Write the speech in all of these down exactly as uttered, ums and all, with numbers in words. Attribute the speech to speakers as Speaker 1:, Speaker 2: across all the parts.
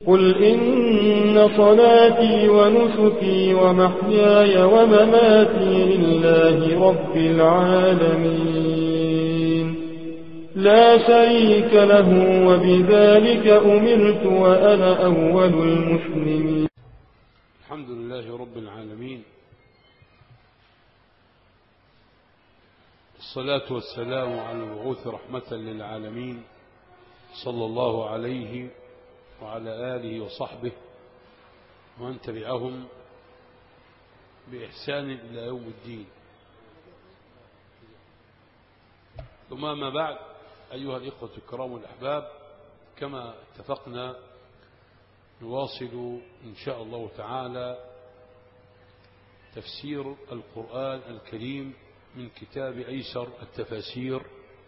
Speaker 1: قل إن صلاتي ونسكي ومحياي ومماتي لله رب العالمين لا شريك له وبذلك أمرت وأنا أول المسلمين.
Speaker 2: الحمد لله رب العالمين، الصلاة والسلام على المبعوث رحمة للعالمين صلى الله عليه وعلى آله وصحبه ومن تبعهم بإحسان إلى يوم الدين. ثم ما بعد، أيها الإخوة الكرام والأحباب، كما اتفقنا نواصل إن شاء الله تعالى تفسير القرآن الكريم من كتاب أيسر التفاسير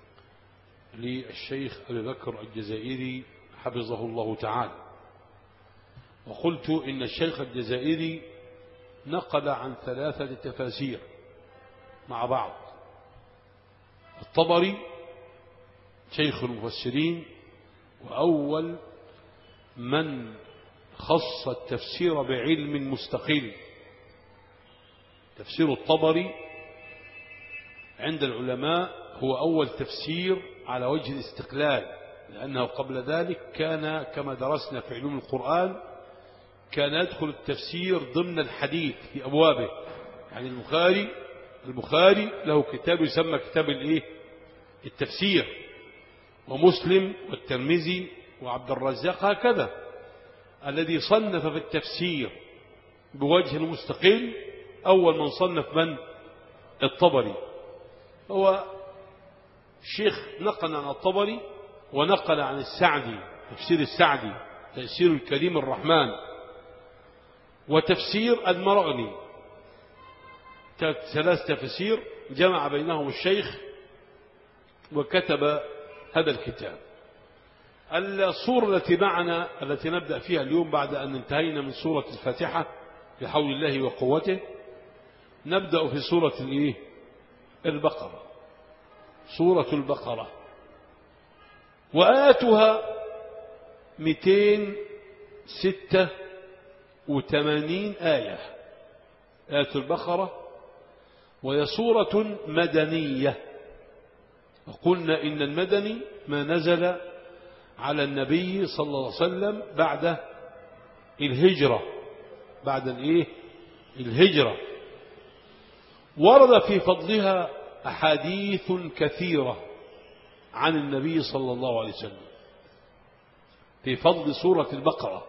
Speaker 2: للشيخ أبي بكر الجزائري حفظه الله تعالى. وقلت إن الشيخ الجزائري نقل عن ثلاثة تفاسير مع بعض: الطبري شيخ المفسرين وأول من خص التفسير بعلم مستقل. تفسير الطبري عند العلماء هو أول تفسير على وجه الاستقلال، لأنه قبل ذلك كان كما درسنا في علوم القرآن كان يدخل التفسير ضمن الحديث في أبوابه. يعني البخاري البخاري له كتاب يسمى كتاب الايه التفسير، ومسلم والترمذي وعبد الرزاق هكذا. الذي صنف في التفسير بوجه مستقل أول من صنف من؟ الطبري. هو الشيخ نقل عن الطبري ونقل عن السعدي تفسير السعدي تفسير الكريم الرحمن، وتفسير المرغني، ثلاث تفسير جمع بينهم الشيخ وكتب هذا الكتاب. الصورة التي معنا التي نبدأ فيها اليوم بعد أن انتهينا من سورة الفاتحة بحول الله وقوته، نبدأ في سورة الإيه؟ البقرة. سورة البقرة وآياتها مئتين وستة وثمانين آية. آية البقرة وهي سورة مدنية، وقلنا إن المدني ما نزل على النبي صلى الله عليه وسلم بعد الهجرة بعد الإيه؟ الهجرة. ورد في فضلها أحاديث كثيرة عن النبي صلى الله عليه وسلم في فضل سورة البقرة،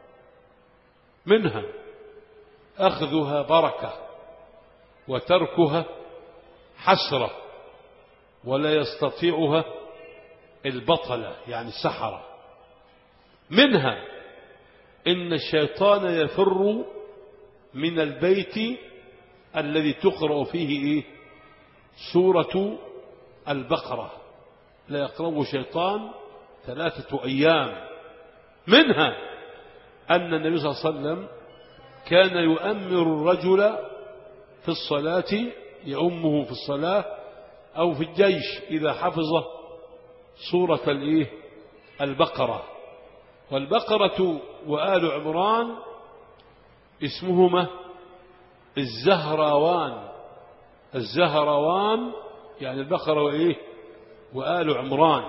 Speaker 2: منها أخذها بركة وتركها حسرة ولا يستطيعها البطلة يعني السحرة. منها إن الشيطان يفر من البيت الذي تقرأ فيه إيه؟ سورة البقرة، لا يقربه شيطان ثلاثة أيام. منها أن النبي صلى الله عليه وسلم كان يؤمر الرجل في الصلاة، يؤمه في الصلاة أو في الجيش إذا حفظ سورة الإيه؟ البقرة. والبقرة وآل عمران اسمهما الزهراوان. الزهراوان يعني البقرة وإيه؟ وآل عمران.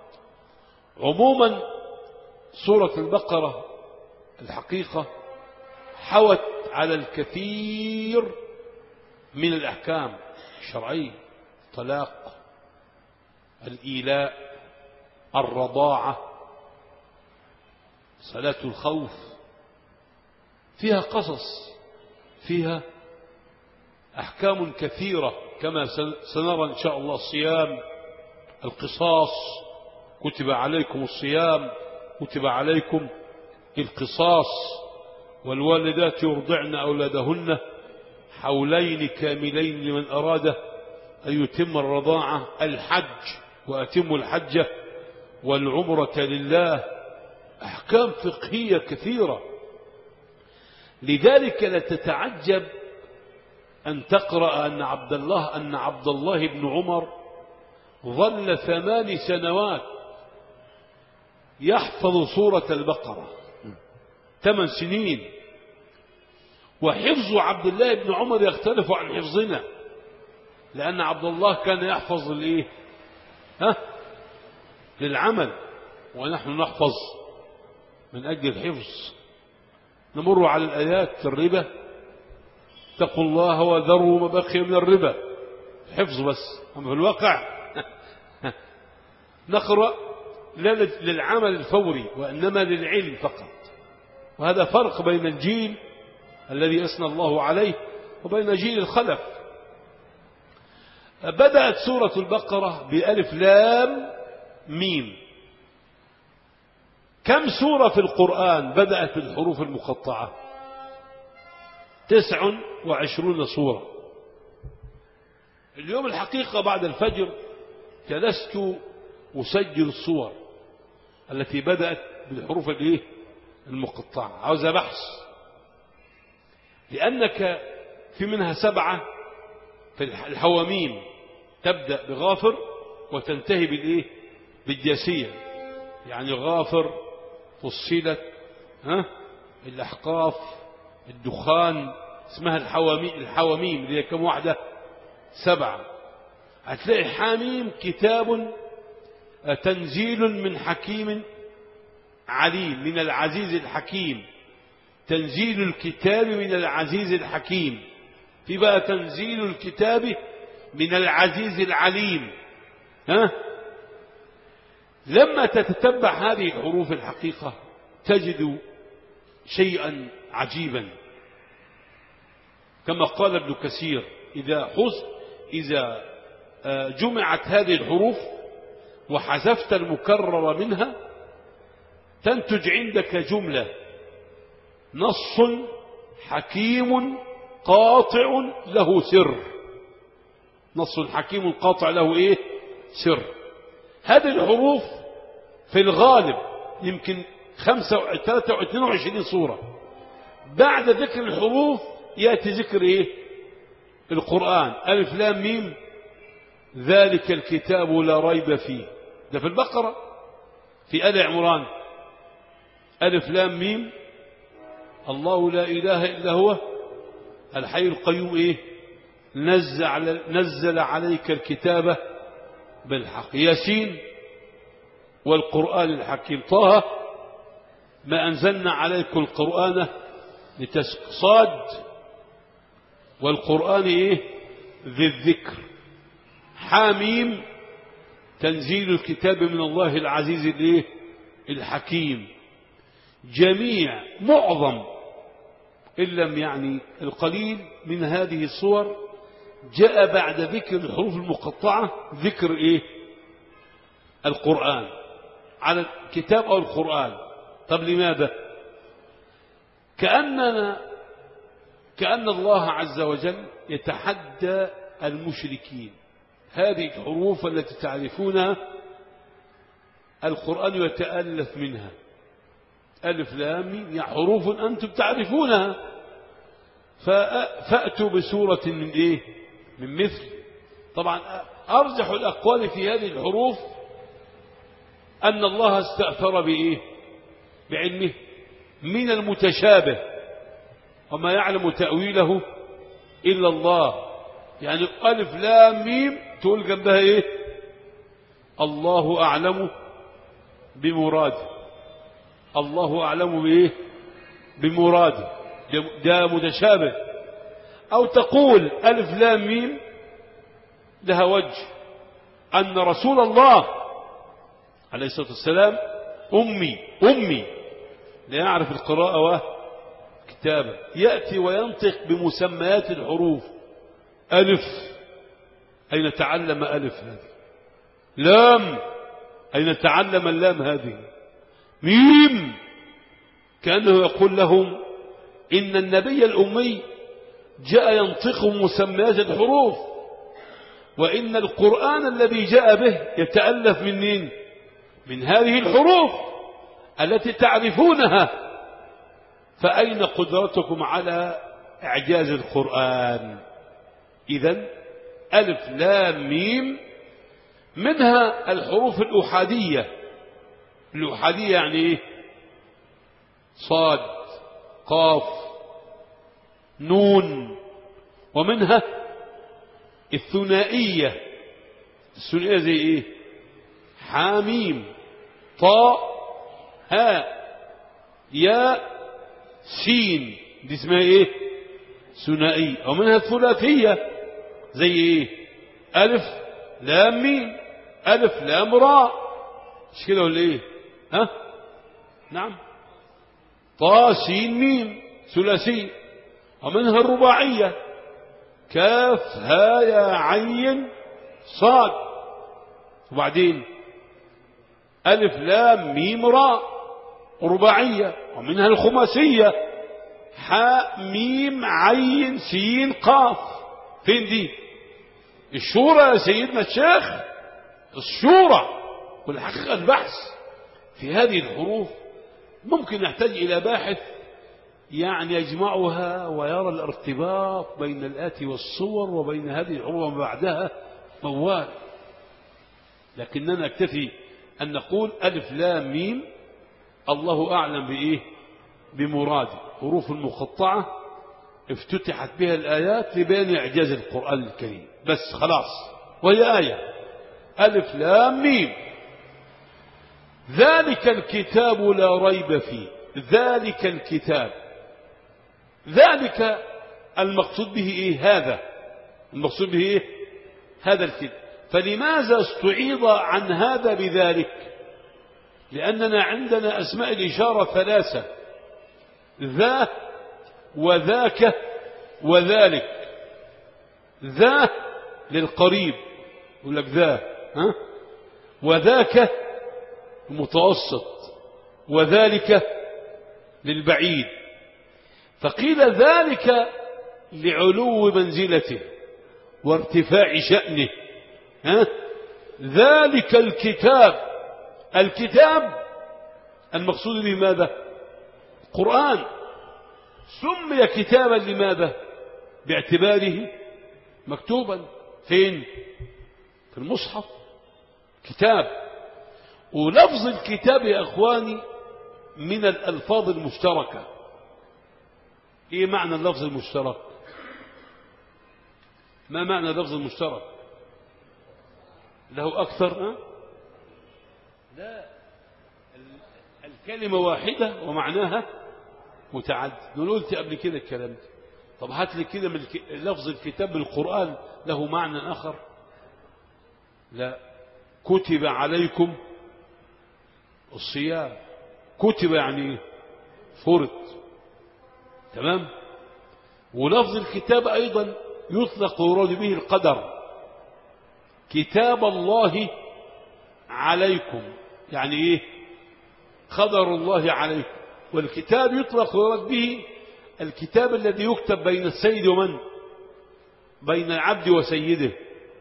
Speaker 2: عموما سورة البقرة الحقيقة حوت على الكثير من الأحكام الشرعية: الطلاق، الإيلاء، الرضاعة، صلاة الخوف. فيها قصص، فيها أحكام كثيرة كما سنرى إن شاء الله. الصيام، القصاص، كتب عليكم الصيام كتب عليكم القصاص. والوالدات يرضعن أولادهن حولين كاملين لمن أراد أن يتم الرضاعة. الحج وأتم الحج والعمرة لله. أحكام فقهية كثيرة. لذلك لا تتعجب أن تقرأ أن عبد الله أن عبد الله بن عمر ظل ثمان سنوات يحفظ سورة البقرة. ثمان سنين. وحفظ عبد الله بن عمر يختلف عن حفظنا، لأن عبد الله كان يحفظ لإيه؟ ها؟ للعمل، ونحن نحفظ من أجل الحفظ. نمر على الآيات في الربا، اتقوا الله وذروا ما بقي من الربا، حفظ بس. أما في الواقع نقرأ لا للعمل الفوري وإنما للعلم فقط. وهذا فرق بين الجيل الذي أثنى الله عليه وبين جيل الخلف. بدأت سورة البقرة بألف لام ميم. كم سورة في القرآن بدأت بالحروف المقطعة؟ تسع وعشرون سورة. اليوم الحقيقة بعد الفجر جلست أسجل الصور التي بدأت بالحروف المقطعة. عاوز بحث، لأنك في منها سبعة في الحواميم تبدأ بغافر وتنتهي بالإيه؟ بالجاسية، يعني غافر، فصلت، ها، الأحقاف، الدخان، اسمها الحواميم. الحواميم اللي هي كم واحدة؟ سبعة. هتلاقي حاميم كتاب تنزيل من حكيم عليم، من العزيز الحكيم. تنزيل الكتاب من العزيز الحكيم. في بقى تنزيل الكتاب من العزيز العليم. ها؟ لما تتتبع هذه الحروف الحقيقة تجد شيئا عجيبا، كما قال ابن كثير: إذا حز إذا جمعت هذه الحروف وحذفت المكرر منها تنتج عندك جملة: نص حكيم قاطع له سر. نص حكيم قاطع له ايه؟ سر. هذه الحروف في الغالب يمكن ثلاثة واثنين وعشرين صورة. بعد ذكر الحروف يأتي ذكر ايه؟ القرآن. ألف لام ميم ذلك الكتاب لا ريب فيه، ده في البقرة. في آل عمران ألف لام ميم الله لا إله إلا هو الحي القيوم إيه؟ نزل, نزل عليك الكتاب بالحق. ياسين والقرآن الحكيم. طه ما أنزلنا عليكم القرآن لتسقصاد والقرآن إيه؟ ذي الذكر. حاميم تنزيل الكتاب من الله العزيز الإيه؟ الحكيم. جميع معظم إن لم يعني القليل من هذه الصور جاء بعد ذكر الحروف المقطعة ذكر إيه؟ القرآن على الكتاب أو القرآن. طب لماذا؟ كأننا كأن الله عز وجل يتحدى المشركين. هذه الحروف التي تعرفونها القرآن يتألف منها. ألف لام ميم يعني حروف أنتم تعرفونها، فأتوا بسورة من إيه؟ من مثل. طبعا أرجح الأقوال في هذه الحروف أن الله استأثر بإيه؟ بعلمه من المتشابه، وما يعلم تأويله إلا الله. يعني ألف لام ميم تقول جنبها إيه؟ الله أعلم بمراده. الله أعلم بإيه؟ بمراده. ده متشابه. أو تقول ألف لام ميم لها وجه، أن رسول الله عليه الصلاة والسلام أمي أمي لا يعرف القراءة وكتابة، يأتي وينطق بمسميات الحروف. ألف أين تعلم ألف هذه؟ لام أين تعلم اللام هذه؟ ميم كأنه يقول لهم إن النبي الأمي جاء ينطق مسميات الحروف، وإن القرآن الذي جاء به يتألف من مين؟ من هذه الحروف التي تعرفونها. فأين قدرتكم على إعجاز القرآن؟ إذن ألف لام ميم منها الحروف الأحادية. الأحادية يعني إيه؟ صاد قاف نون. ومنها الثنائية. الثنائية زي ايه؟ حاميم طاء هاء ياء سين، دي اسمها ايه؟ ثنائية. ومنها الثلاثية زي ايه؟ ألف لام ميم ألف لام راء، مش كده ولا ايه؟ ها نعم طا سين ميم ثلاثية. ومنها الرباعية كاف ها يا عين صاد. وبعدين ألف لام ميم راء رباعية. ومنها الخماسية حاء ميم عين سين قاف. فين دي؟ الشورى يا سيدنا الشيخ، الشورى. والحقيقة البحث في هذه الحروف ممكن نحتاج إلى باحث يعني يجمعها ويرى الارتباط بين الآتي والصور وبين هذه الحروف وما بعدها موال. لكننا نكتفي أن نقول ألف لام ميم الله أعلم بإيه؟ بمراده. حروف مقطعة افتتحت بها الآيات لبيان إعجاز القرآن الكريم بس خلاص. وهي آية ألف لام ميم ذلك الكتاب لا ريب فيه. ذلك الكتاب، ذلك المقصود به إيه؟ هذا المقصود به إيه؟ هذا الكتاب. فلماذا استعيض عن هذا بذلك؟ لأننا عندنا أسماء الإشارة ثلاثة: ذا وذاك وذلك. ذا للقريب يقول لك ذا، ها؟ وذاك المتوسط، وذلك للبعيد. فقيل ذلك لعلو منزلته وارتفاع شأنه. ها؟ ذلك الكتاب. الكتاب المقصود به ماذا؟ قرآن. سمي كتابا لماذا؟ باعتباره مكتوبا. فين؟ في المصحف كتاب. ولفظ الكتاب يا أخواني من الألفاظ المشتركة. إيه معنى اللفظ المشترك؟ ما معنى اللفظ المشترك؟ له أكثر؟ ها؟ لا، الكلمة واحدة ومعناها متعدد. أنا قلت قبل كده الكلام ده. طب هات لي كده من لفظ الكتاب بالقرآن له معنى آخر؟ لا. كتب عليكم الصيام. كتب يعني فرض. تمام. ولفظ الكتاب أيضا يطلق ويراد به القدر. كتاب الله عليكم يعني إيه؟ قدر الله عليكم. والكتاب يطلق ويراد به الكتاب الذي يكتب بين السيد ومن؟ بين العبد وسيده.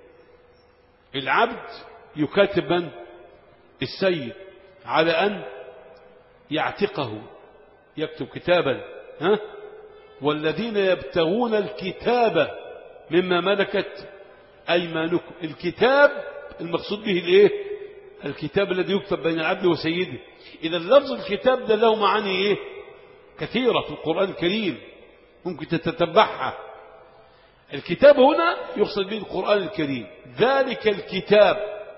Speaker 2: العبد يكاتب من؟ السيد على أن يعتقه، يكتب كتابا. ها؟ والذين يبتغون الكتاب مما ملكت أيمانكم. الكتاب المقصود به الايه؟ الكتاب الذي يكتب بين العبد وسيده. إذا لفظ الكتاب ده له معاني ايه؟ كثيرة في القرآن الكريم ممكن تتتبعها. الكتاب هنا يقصد به القرآن الكريم. ذلك الكتاب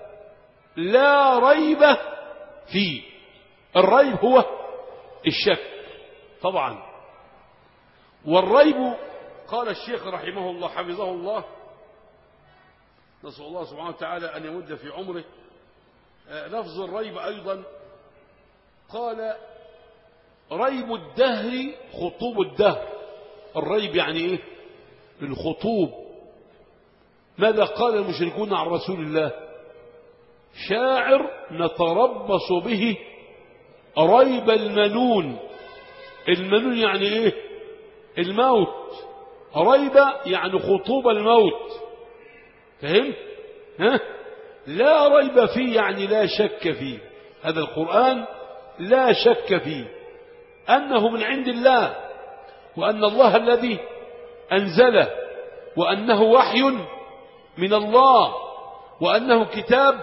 Speaker 2: لا ريب فيه. الريب هو الشك طبعا. والريب قال الشيخ رحمه الله حفظه الله، نسأل الله سبحانه وتعالى أن يمد في عمره، لفظ الريب أيضا قال ريب الدهر خطوب الدهر. الريب يعني إيه؟ الخطوب. ماذا قال المشركون عن رسول الله؟ شاعر نتربص به ريب المنون. المنون يعني إيه؟ الموت. ريب يعني خطوب الموت. فهمت؟ ها؟ لا ريب فيه يعني لا شك فيه. هذا القرآن لا شك فيه أنه من عند الله، وأن الله الذي أنزله، وأنه وحي من الله، وأنه كتاب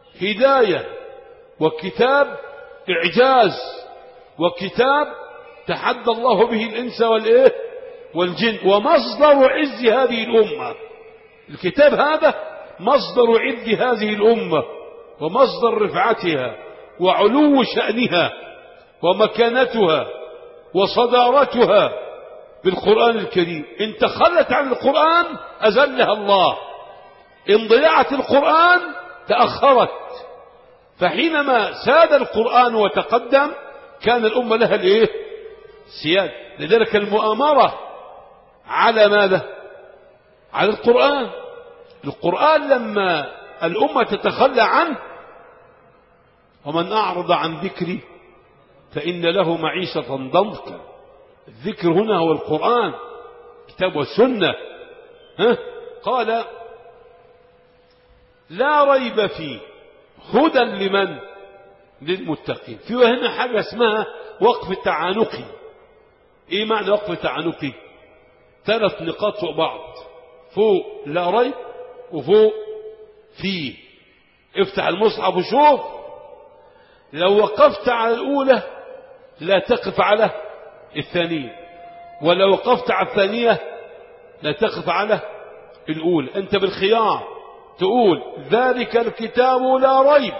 Speaker 2: هداية، وكتاب إعجاز، وكتاب تحدى الله به الإنس والإيه والجن، ومصدر عز هذه الأمة. الكتاب هذا مصدر عز هذه الأمة ومصدر رفعتها وعلو شأنها ومكانتها وصدارتها بالقرآن الكريم. إن تخلت عن القرآن أذلها الله، إن ضيعت القرآن تأخرت. فحينما ساد القرآن وتقدم كان الأمة لها الإيه سياد. لذلك المؤامرة على ماذا؟ على القرآن. القرآن لما الأمة تتخلى عنه، ومن أعرض عن ذكري فإن له معيشة ضنكا. الذكر هنا هو القرآن، كتاب والسنة. ها؟ قال لا ريب فيه هدى لمن؟ للمتقين. في هنا حاجة اسمها وقف تعانقي. ايه معنى وقف تعانقي؟ ثلاث نقاط فوق بعض، فوق لا ريب وفوق فيه. افتح المصحف وشوف، لو وقفت على الأولى لا تقف على الثانية، ولو وقفت على الثانية لا تقف على الأولى. أنت بالخيار تقول ذلك الكتاب لا ريب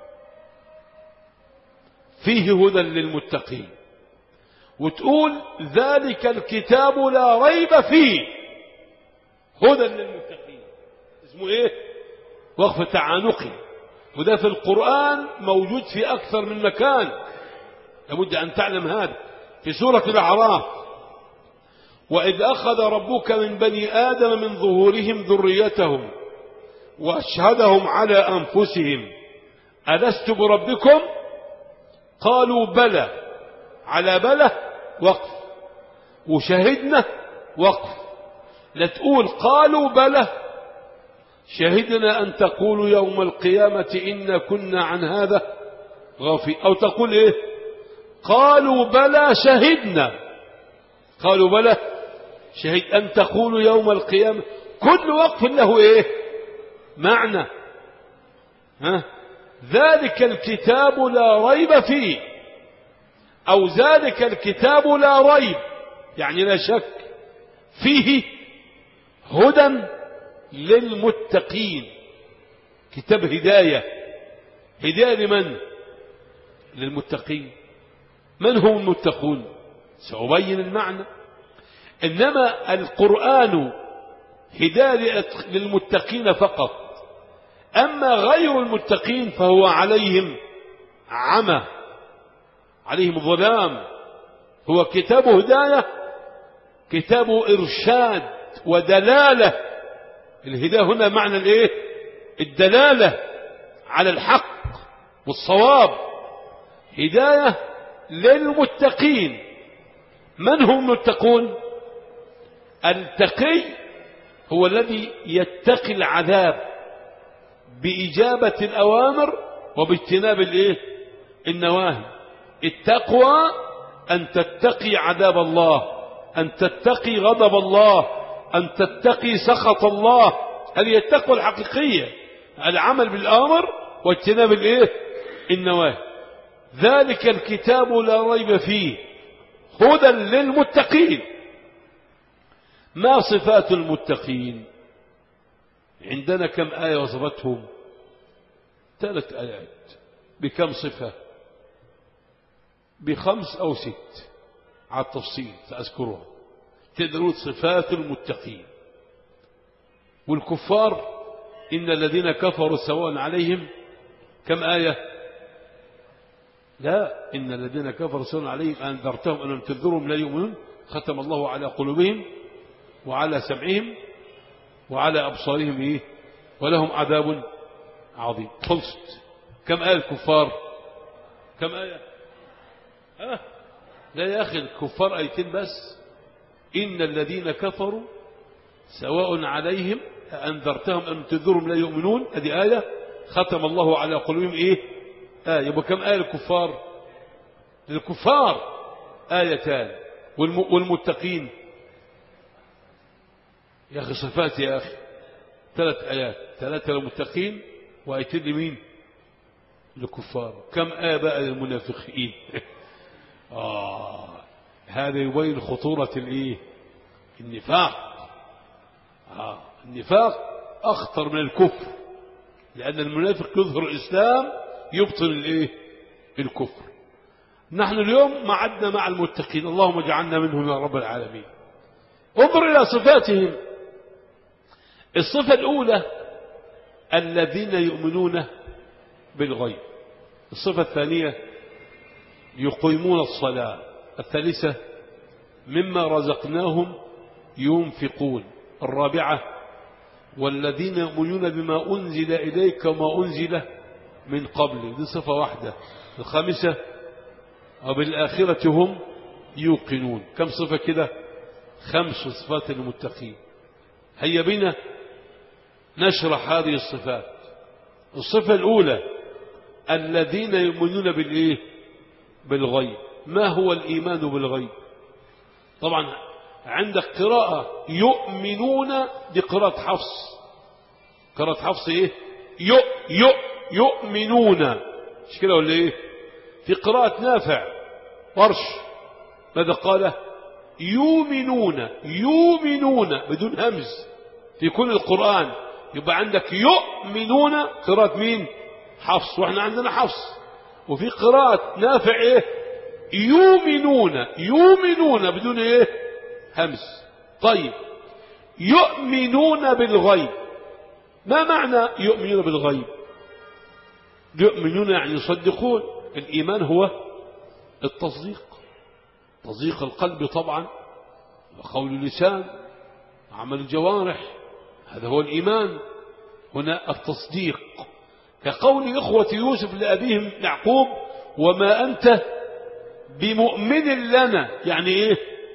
Speaker 2: فيه هدى للمتقين، وتقول ذلك الكتاب لا ريب فيه هدى للمتقين. اسمه ايه؟ وقف تعانقي. وده في القرآن موجود في أكثر من مكان، لابد أن تعلم هذا. في سورة الأعراف: وإذ أخذ ربك من بني آدم من ظهورهم ذريتهم وأشهدهم على أنفسهم ألست بربكم قالوا بلى. على بلى وقف، وشهدنا وقف. لا تقول قالوا بلى شهدنا أن تقولوا يوم القيامة إنا كنا عن هذا غافلين، أو تقول إيه؟ قالوا بلى شهدنا. قالوا بلى شهد أن تقولوا يوم القيامة. كل وقف له إيه؟ معنى. ها؟ ذلك الكتاب لا ريب فيه، أو ذلك الكتاب لا ريب يعني لا شك فيه هدى للمتقين. كتاب هداية. هداية لمن؟ للمتقين. من هم المتقون؟ سأبين المعنى. إنما القرآن هداية للمتقين فقط، أما غير المتقين فهو عليهم عمى، عليهم ظلام. هو كتاب هداية، كتاب إرشاد ودلالة. الهداية هنا معنى الايه؟ الدلالة على الحق والصواب. هداية للمتقين. من هم المتقون؟ التقي هو الذي يتقي العذاب بإجابة الأوامر وباجتناب الايه؟ النواهي. التقوى أن تتقي عذاب الله، أن تتقي غضب الله، أن تتقي سخط الله. هذه التقوى الحقيقية، العمل بالأمر واجتناب الايه؟ النواهي. ذلك الكتاب لا ريب فيه هدى للمتقين. ما صفات المتقين؟ عندنا كم آية وصفتهم؟ ثلاث آيات. بكم صفة؟ بخمس أو ست على التفصيل سأذكرها. تدرون صفات المتقين. والكفار إن الذين كفروا سواء عليهم كم آية؟ لا، إن الذين كفروا سواء عليهم أنذرتهم أن لم تنذرهم لا يؤمنون ختم الله على قلوبهم وعلى سمعهم وعلى أبصارهم إيه؟ ولهم عذاب عظيم. خلصت. كم آية الكفار؟ كم آية؟ ها؟ لا يا أخي، الكفار آيتين بس. إن الذين كفروا سواء عليهم أنذرتهم أن تنذرهم لا يؤمنون، هذه آية. ختم الله على قلوبهم إيه؟ آية. يبقى كم آية الكفار؟ للكفار آيتان. والمتقين يا أخي صفات يا أخي ثلاث آيات، ثلاثة للمتقين وآيتين لمين؟ للكفار. كم آية بقى للمنافقين؟ آه هذا يبين خطورة الايه النفاق. آه. النفاق أخطر من الكفر، لأن المنافق يظهر الإسلام يبطل الايه الكفر. نحن اليوم معدنا مع المتقين، اللهم اجعلنا منهم يا رب العالمين. انظر إلى صفاتهم. الصفة الأولى الذين يؤمنون بالغيب. الصفة الثانية يقيمون الصلاة. الثالثة مما رزقناهم ينفقون. الرابعة والذين يؤمنون بما أنزل إليك وما أنزل من قبل. دي صفة واحدة. الخامسة وبالآخرة هم يوقنون. كم صفة كده؟ خمس صفات المتقين. هيا بنا نشرح هذه الصفات. الصفة الأولى الذين يؤمنون بالإيه بالغيب. ما هو الإيمان بالغيب؟ طبعا عندك قراءة يؤمنون دي قراءة حفص. قراءة حفص إيه يؤ يؤ يؤمنون، مش كده ولا إيه؟ في قراءة نافع ورش ماذا قال؟ يؤمنون يؤمنون بدون همز في كل القرآن. يبقى عندك يؤمنون قراءة مين؟ حفص، واحنا عندنا حفص. وفي قراءة نافع ايه؟ يؤمنون يؤمنون بدون ايه؟ همز. طيب يؤمنون بالغيب. ما معنى يؤمنون بالغيب؟ يؤمنون يعني يصدقون. الإيمان هو التصديق، تصديق القلب طبعا، وقول اللسان، وعمل الجوارح، هذا هو الإيمان. هنا التصديق كقول إخوة يوسف لأبيهم يعقوب وما أنت بمؤمن لنا، يعني إيه؟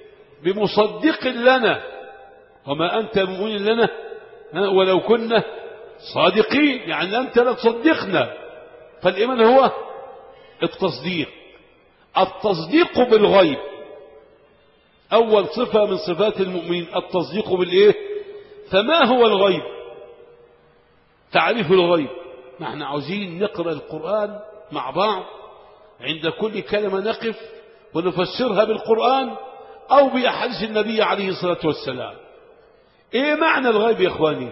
Speaker 2: بمصدق لنا. وما أنت بمؤمن لنا ولو كنا صادقين، يعني أنت لا تصدقنا. فالإيمان هو التصديق. التصديق بالغيب أول صفة من صفات المؤمنين، التصديق بالإيه؟ فما هو الغيب؟ تعريف الغيب. نحن عاوزين نقرأ القرآن مع بعض، عند كل كلمة نقف ونفسرها بالقرآن أو بأحاديث النبي عليه الصلاة والسلام. إيه معنى الغيب يا إخواني؟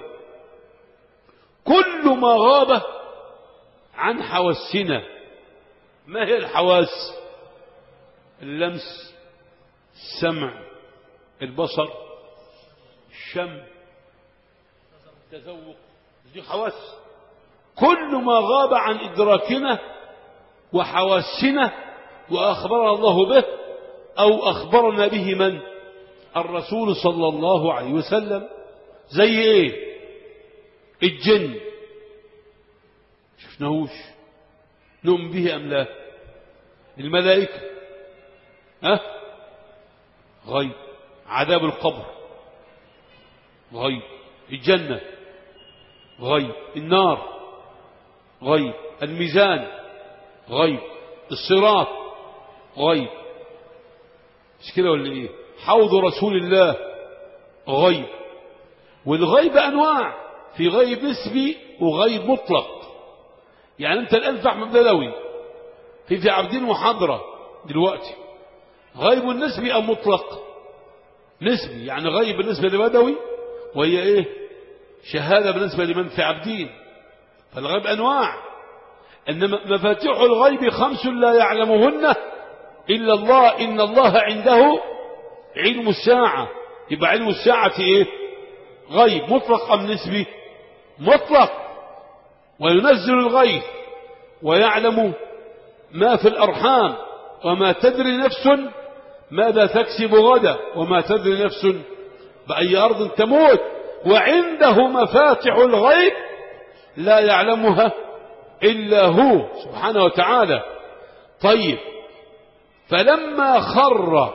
Speaker 2: كل ما غاب عن حواسنا. ما هي الحواس؟ اللمس، السمع، البصر، الشم، التذوق، دي حواس. كل ما غاب عن إدراكنا وحواسنا وأخبرنا الله به أو أخبرنا به من؟ الرسول صلى الله عليه وسلم. زي إيه؟ الجن شفناهوش، نؤمن به أم لا؟ الملائكة ها؟ غيب. عذاب القبر غيب. الجنة غيب. النار غيب. الميزان غيب. الصراط غيب، مش كده ولا ايه؟ حوض رسول الله غيب. والغيب انواع، في غيب نسبي وغيب مطلق. يعني انت الان في احمد بدوي في في عابدين محاضرة دلوقتي، غيب نسبي ام مطلق؟ نسبي، يعني غيب بالنسبة لبدوي وهي ايه؟ شهادة بالنسبة لمن في عابدين. فالغيب انواع. انما مفاتيح الغيب خمس لا يعلمهن الا الله. ان الله عنده علم الساعة. يبقى علم الساعة ايه؟ غيب. مطلق ام نسبي؟ مطلق. وينزل الغيث ويعلم ما في الارحام وما تدري نفس ماذا تكسب غدا وما تدري نفس بأي أرض تموت. وعنده مفاتح الغيب لا يعلمها إلا هو سبحانه وتعالى. طيب فلما خر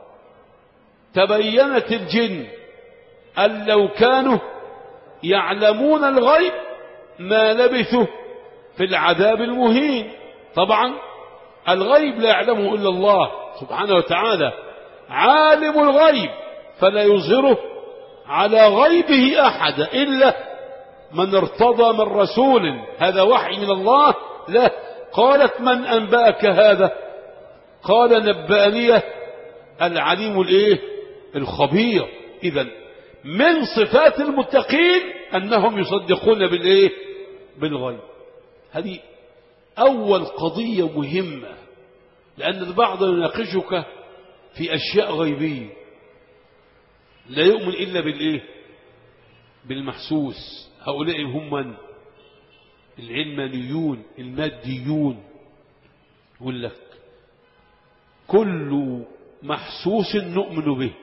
Speaker 2: تبينت الجن أن لو كانوا يعلمون الغيب ما لبثوا في العذاب المهين. طبعا الغيب لا يعلمه إلا الله سبحانه وتعالى، عالم الغيب فلا يظهره على غيبه أحد إلا من ارتضى من رسول. هذا وحي من الله له. قالت من أنبأك هذا؟ قال نبأني العليم الايه الخبير. إذن من صفات المتقين أنهم يصدقون بالايه بالغيب. هذه أول قضية مهمة، لأن البعض يناقشك في أشياء غيبية، لا يؤمن إلا بالايه بالمحسوس. هؤلاء هم من العلمانيون الماديون، يقول لك كل محسوس نؤمن به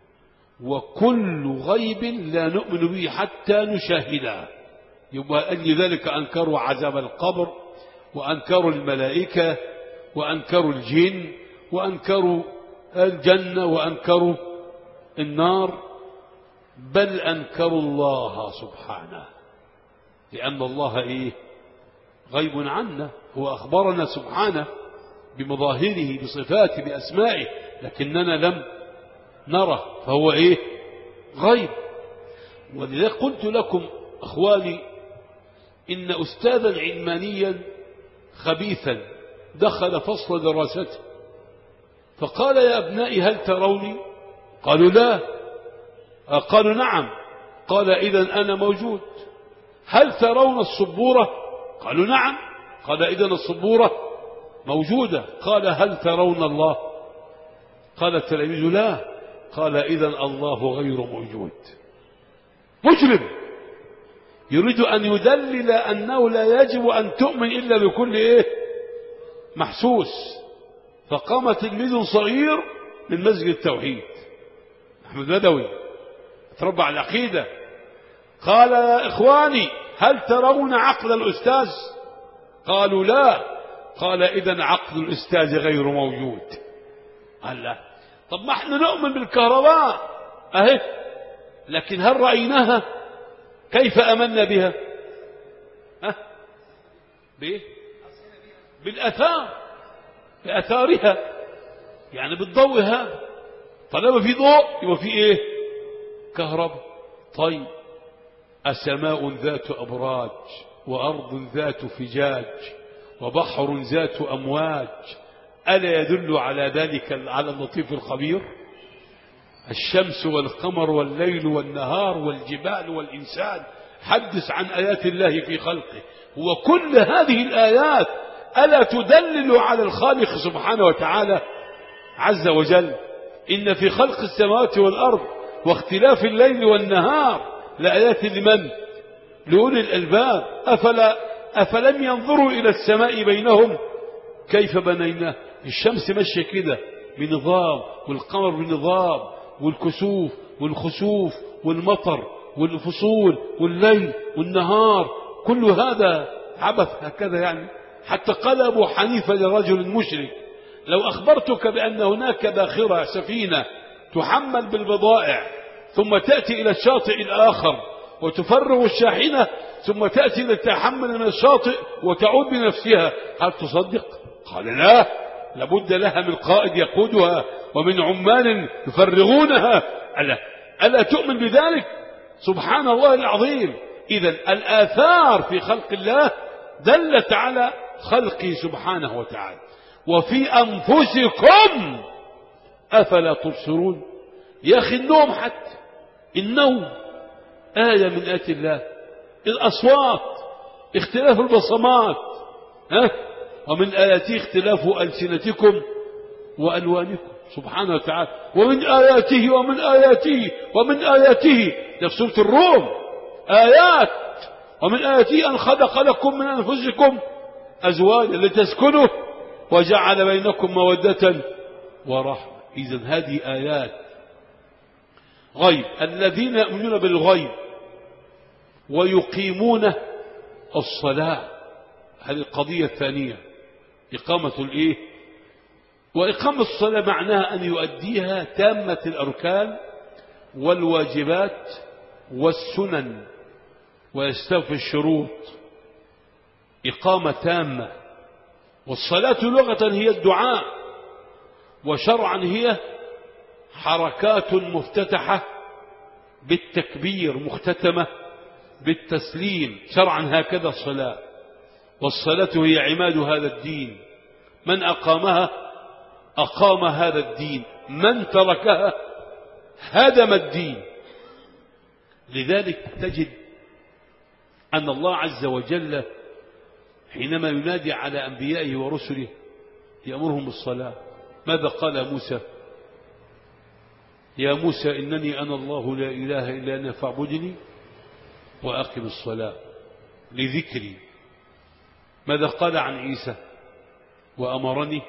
Speaker 2: وكل غيب لا نؤمن به حتى نشاهده. يبقى أجل ذلك أنكروا عذاب القبر، وأنكروا الملائكة، وأنكروا الجن، وأنكروا الجنة، وأنكروا النار، بل أنكروا الله سبحانه، لأن الله إيه غيب عنا. هو أخبرنا سبحانه بمظاهره بصفاته بأسمائه، لكننا لم نرى، فهو إيه غيب. ولذلك قلت لكم أخواني إن أستاذا علمانيا خبيثا دخل فصل دراسته فقال يا أبنائي هل تروني؟ قالوا لا. قالوا نعم. قال إذن أنا موجود. هل ترون الصبورة؟ قالوا نعم. قال إذن الصبورة موجودة. قال هل ترون الله؟ قال التلاميذ لا. قال إذن الله غير موجود. مجرم يريد أن يدلل أنه لا يجب أن تؤمن إلا بكل إيه محسوس. فقام تلميذ صغير من مسجد التوحيد أحمد بدوي تربى على العقيدة، قال يا إخواني هل ترون عقل الأستاذ؟ قالوا لا. قال إذن عقل الأستاذ غير موجود. قال لا. طب ما احنا نؤمن بالكهرباء اهي، لكن هل رأيناها؟ كيف أمنا بها؟ ها؟ بإيه؟ بالأثار، بأثارها، يعني بالضوء هذا. طالما في ضوء يبقى في ايه كهرباء. طيب السماء ذات أبراج وأرض ذات فجاج وبحر ذات أمواج، ألا يدل على ذلك على اللطيف الخبير؟ الشمس والقمر والليل والنهار والجبال والإنسان، حدث عن آيات الله في خلقه. وكل هذه الآيات ألا تدلل على الخالق سبحانه وتعالى عز وجل؟ إن في خلق السماوات والأرض واختلاف الليل والنهار لآيات لمن؟ لأولي الألباب. أفلا أفلم ينظروا إلى السماء بينهم كيف بنيناه؟ الشمس ماشية كده بنظام، والقمر بنظام، والكسوف والخسوف والمطر والفصول والليل والنهار، كل هذا عبث هكذا يعني. حتى قال أبو حنيفة لرجل مشرك لو أخبرتك بأن هناك باخرة سفينة تحمل بالبضائع ثم تأتي إلى الشاطئ الآخر وتفرغ الشاحنة ثم تأتي لتحمل من الشاطئ وتعود بنفسها، هل تصدق؟ قال لا، لابد لها من قائد يقودها ومن عمال يفرغونها. ألا, ألا تؤمن بذلك؟ سبحان الله العظيم. إذن الآثار في خلق الله دلت على خلقه سبحانه وتعالى. وفي أنفسكم أفلا تبصرون. يا أخي النوم، حتى النوم آية من آيات الله. الأصوات، اختلاف البصمات، ها؟ ومن آياته اختلاف ألسنتكم وألوانكم سبحانه وتعالى. ومن آياته ومن آياته ومن آياته، ده في سورة الروم آيات. ومن آياته أن خلق لكم من أنفسكم أزواجا لتسكنوا وجعل بينكم مودة ورحمة. إذن هذه آيات غيب. الذين يؤمنون بالغيب ويقيمون الصلاة، هذه القضية الثانية، إقامة الإيه؟ وإقامة الصلاة معناها أن يؤديها تامة الأركان والواجبات والسنن ويستوفي الشروط، إقامة تامة. والصلاة لغة هي الدعاء، وشرعا هي حركات مفتتحة بالتكبير مختتمة بالتسليم، شرعا هكذا الصلاة. والصلاة هي عماد هذا الدين، من أقامها أقام هذا الدين. من تركها هدم الدين. لذلك تجد أن الله عز وجل حينما ينادي على أنبيائه ورسله يأمرهم بالصلاة. ماذا قال موسى؟ يا موسى إنني أنا الله لا إله إلا أنا فاعبدني وأقم الصلاة لذكري. ماذا قال عن عيسى؟ وأمرني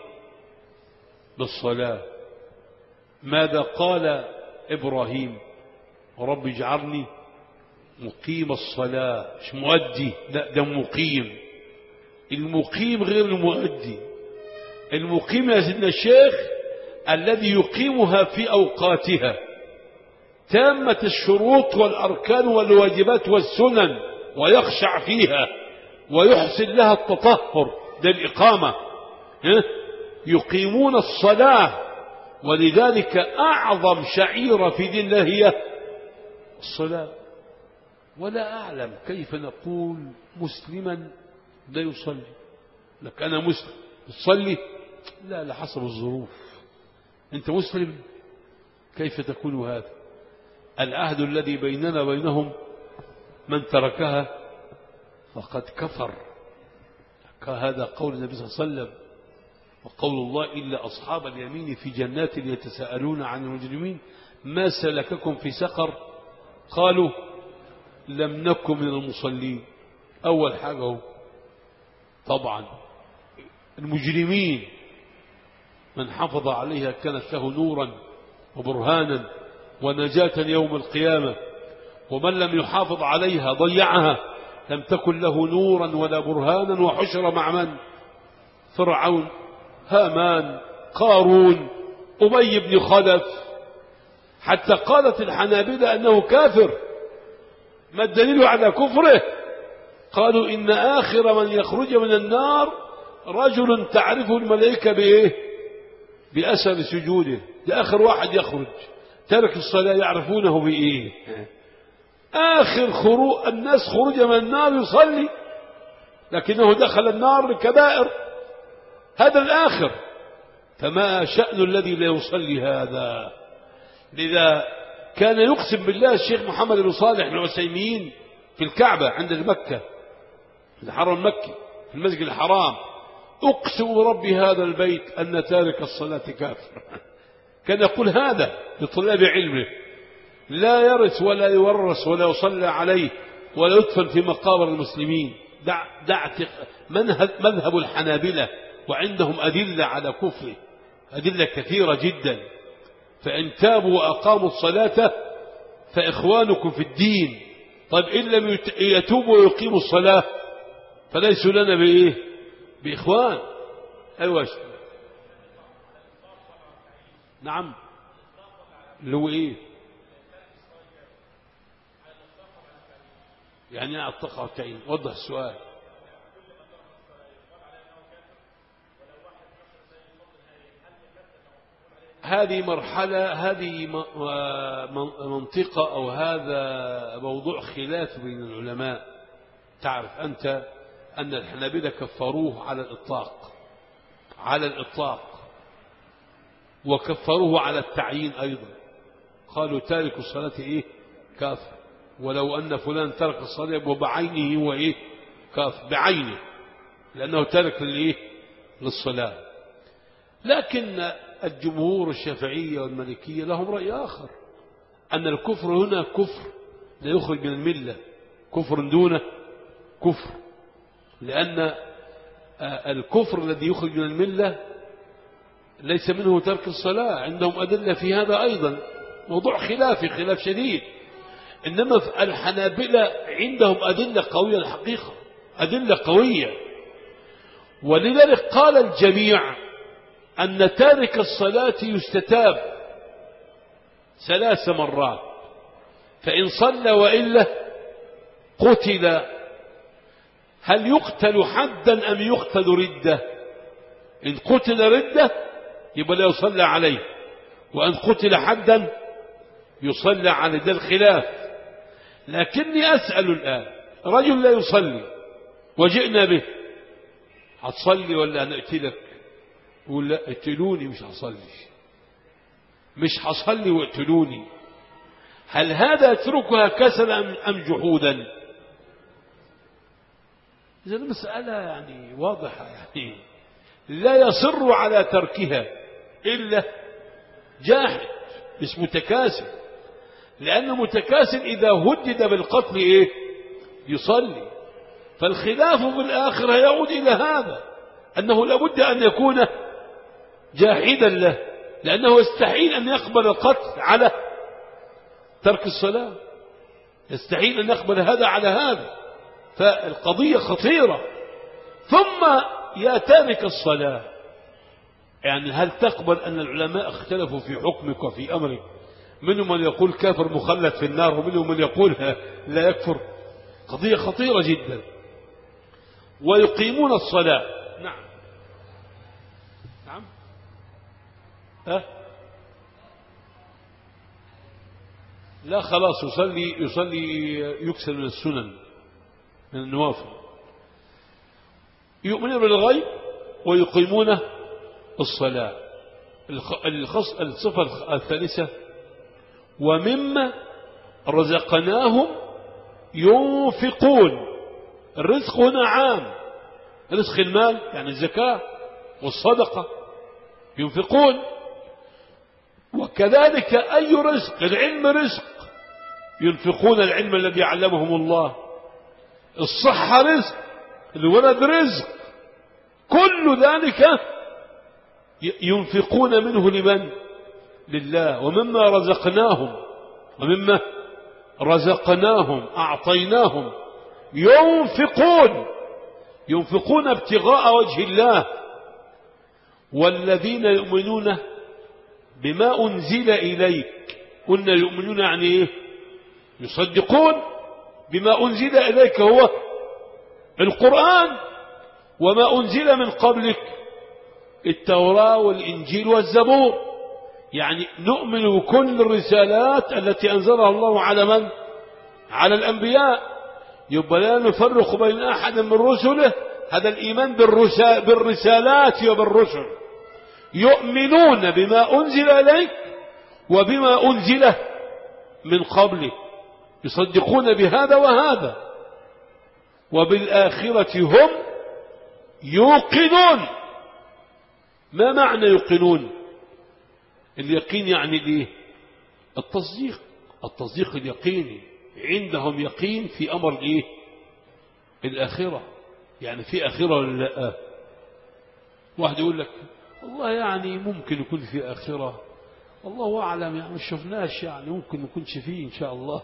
Speaker 2: بالصلاة. ماذا قال إبراهيم؟ رب اجعلني مقيم الصلاة. مش مؤدي، لا ده مقيم. المقيم غير المؤدي. المقيم يا سيدنا الشيخ الذي يقيمها في أوقاتها تامة الشروط والأركان والواجبات والسنن ويخشع فيها ويحسن لها التطهر. ده الإقامة. يقيمون الصلاة. ولذلك أعظم شعيرة في دين الله هي الصلاة. ولا أعلم كيف نقول مسلما لا يصلي. لك أنا مسلم تصلي؟ لا، لحسب الظروف. أنت مسلم كيف تكون هذا؟ العهد الذي بيننا وبينهم من تركها فقد كفر. هذا قول النبي صلى الله عليه وسلم وقول الله إلا أصحاب اليمين في جنات يتساءلون عن المجرمين ما سلككم في سقر قالوا لم نكن من المصلين. أول حاجة هو طبعا المجرمين من حافظ عليها كانت له نورا وبرهانا ونجاة يوم القيامة، ومن لم يحافظ عليها ضيعها لم تكن له نورا ولا برهانا وحشر مع من؟ فرعون، هامان، قارون، أبي بن خلف. حتى قالت الحنابلة أنه كافر. ما الدليل على كفره؟ قالوا إن آخر من يخرج من النار رجل تعرفه الملائكة بإيه؟ بأثر سجوده. ده آخر واحد يخرج ترك الصلاة يعرفونه بإيه؟ آخر خروج الناس خروج من النار يصلي، لكنه دخل النار لكبائر. هذا الآخر. فما شأن الذي لا يصلي هذا؟ لذا كان يقسم بالله الشيخ محمد بن صالح العثيمين في الكعبة عند مكة الحرم المكي في المسجد الحرام: أقسم برب هذا البيت أن تارك الصلاة كافر. كان يقول هذا لطلاب علمه: لا يرث ولا يورث ولا يصلى عليه ولا يدفن في مقابر المسلمين. دع دع مذهب الحنابلة وعندهم أدلة على كفره، أدلة كثيرة جدا. فإن تابوا وأقاموا الصلاة فإخوانكم في الدين. طيب إن لم يتوبوا ويقيموا الصلاة فليسوا لنا بإيه؟ بإخوان. أيوة. نعم. اللي هو إيه؟ يعني أطلقها التعيين. وضح السؤال. هذه مرحلة، هذه منطقة أو هذا موضوع خلاف بين العلماء. تعرف أنت أن الحنابلة كفروه على الإطلاق، على الإطلاق، وكفروه على التعيين أيضا. قالوا تارك الصلاة إيه؟ كافر. ولو أن فلان ترك الصلاة وبعينه هو إيه؟ كافر بعينه، لأنه ترك للإيه؟ للصلاة. لكن الجمهور الشافعية والمالكية لهم رأي آخر، أن الكفر هنا كفر لا يخرج من الملة، كفر دون كفر. لأن الكفر الذي يخرج من الملة ليس منه ترك الصلاة. عندهم أدلة في هذا أيضا، موضوع خلافي، خلاف شديد. إنما في الحنابلة عندهم أدلة قوية الحقيقة، أدلة قوية. ولذلك قال الجميع أن تارك الصلاة يستتاب ثلاث مرات، فإن صلى وإلا قتل. هل يقتل حدا أم يقتل ردة؟ إن قتل ردة يبقى لا يصلى عليه، وأن قتل حدا يصلى عليه. ده الخلاف. لكني أسأل الآن: رجل لا يصلي وجئنا به، هتصلي ولا نقتلك؟ يقول لا اقتلوني مش هصلي. مش هصلي واقتلوني. هل هذا يتركها كسلا أم جحودا؟ إذا المسألة يعني واضحة، يعني لا يصر على تركها إلا جاحد مش متكاسل، لأن متكاسل إذا هدد بالقتل إيه؟ يصلي. فالخلاف في الآخرة يعود إلى هذا، أنه لابد أن يكون جاحدا له، لأنه يستحيل أن يقبل القتل على ترك الصلاة، يستحيل أن يقبل هذا على هذا. فالقضية خطيرة. ثم يا تارك الصلاة، يعني هل تقبل أن العلماء اختلفوا في حكمك وفي أمرك؟ منهم من يقول كافر مخلد في النار، ومنهم من يقول لا يكفر. قضية خطيرة جدا. ويقيمون الصلاة. نعم نعم أه؟ لا خلاص يصلي يصلي يكسر من السنن من النوافل. يؤمنون بالغيب ويقيمون الصلاة. الصفة الثالثة ومما رزقناهم ينفقون. الرزق هنا عام، رزق المال يعني الزكاة والصدقة، ينفقون. وكذلك أي رزق، العلم رزق، ينفقون العلم الذي علمهم الله. الصحة رزق، الولد رزق، كل ذلك ينفقون منه لمن؟ لله. ومما رزقناهم ومما رزقناهم أعطيناهم ينفقون ينفقون ابتغاء وجه الله. والذين يؤمنون بما أنزل إليك، قلنا يؤمنون يعني إيه؟ يصدقون بما أنزل إليك هو القرآن، وما أنزل من قبلك التوراة والإنجيل والزبور. يعني نؤمن بكل الرسالات التي أنزلها الله على من؟ على الأنبياء. يبقى لا نفرق بين أحد من رسله. هذا الإيمان بالرسالات وبالرسل. يؤمنون بما أنزل إليك وبما أنزل من قبلك، يصدقون بهذا وهذا. وبالآخرة هم يوقنون. ما معنى يوقنون؟ اليقين يعني الايه؟ التصديق، التصديق اليقيني. عندهم يقين في أمر الايه؟ الآخرة. يعني في آخرة ولا لا؟ واحد يقول لك والله يعني ممكن يكون في آخرة، الله أعلم، يعني مش شفناش، يعني ممكن نكونش فيه إن شاء الله.